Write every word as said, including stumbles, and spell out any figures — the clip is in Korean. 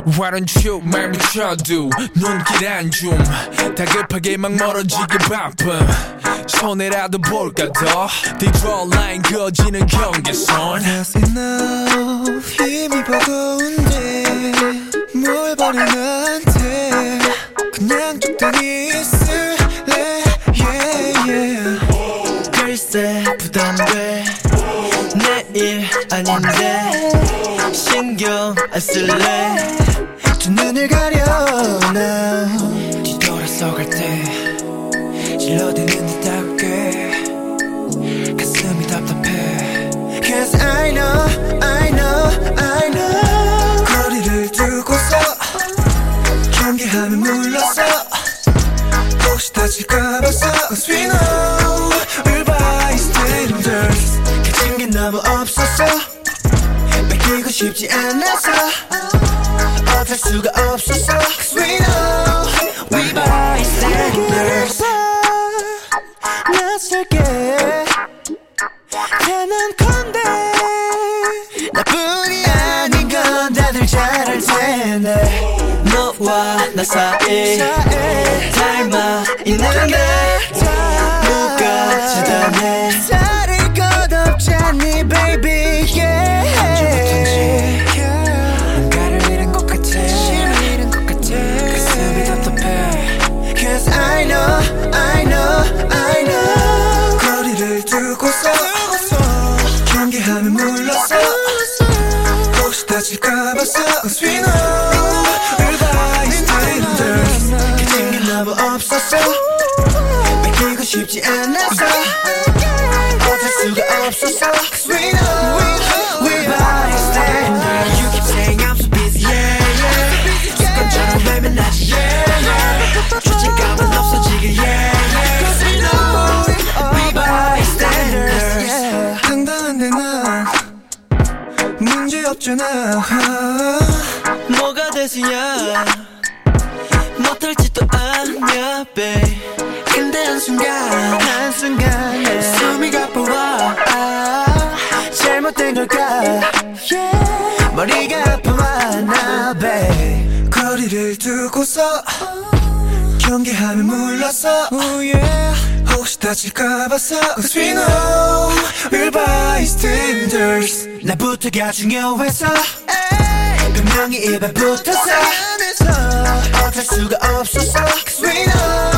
Why don't you 말 붙여도 눈길 안 줌 다급하게 막 멀어지기 바쁜 손해라도 볼까 더 디드로 라인 그어지는 경계선 That's enough 힘이 버거운데 뭘 버려 나한테 그냥 적당히 있을래 yeah, yeah. 글쎄 부담돼 내일 아닌데 신경 안 쓸래 두 눈을 가려 나 뒤돌아서 갈 때 질러대는 듯하고 꽤 가슴이 답답해 Cause I know I know I know 거리를 두고서 경계하면 물러서 혹시 다칠까 봐서 Cause we know we're bystanders 가진 게 너무 없어서 뺏기고 싶지 않아서 어쩔 수가 없어서 Cause we know we bystanders 낯설게 단언컨대 나뿐이 아닌 건 다들 잘 알 텐데 너와 나 사이 닮아 있는데 누가 지단해 다를 것 없잖니 baby yeah 뭔가를 잃은 것 같아 가슴이 답답해 Cause I know I know I know 거리를 두고서 경계하면 물러서 혹시 다칠까 봐서 Cause we know we're bystanders 가진 게 너무 없어서 뺏기고 싶지 않아서 어쩔 수가 없어서 Cause we know we're bystanders You keep saying I'm so busy yeah yeah 습관처럼 외면하지 yeah yeah 죄책감은 없어지게 yeah yeah Cause we know we're bystanders 당당한데 난 문제없잖아 뭐가 대수야 못할지도 않냐 babe 근데 한순간 한순간에 숨이 가빠와 아, 잘못된 걸까 yeah. 머리가 아파와 나 babe 거리를 두고서 경계하면 물러서 oh, yeah. 혹시 다칠까 봐서 Cause we know we're bystanders 나부터가 중요해서 분명히 입에 붙어서 어쩔 수가 없어서 Cause we know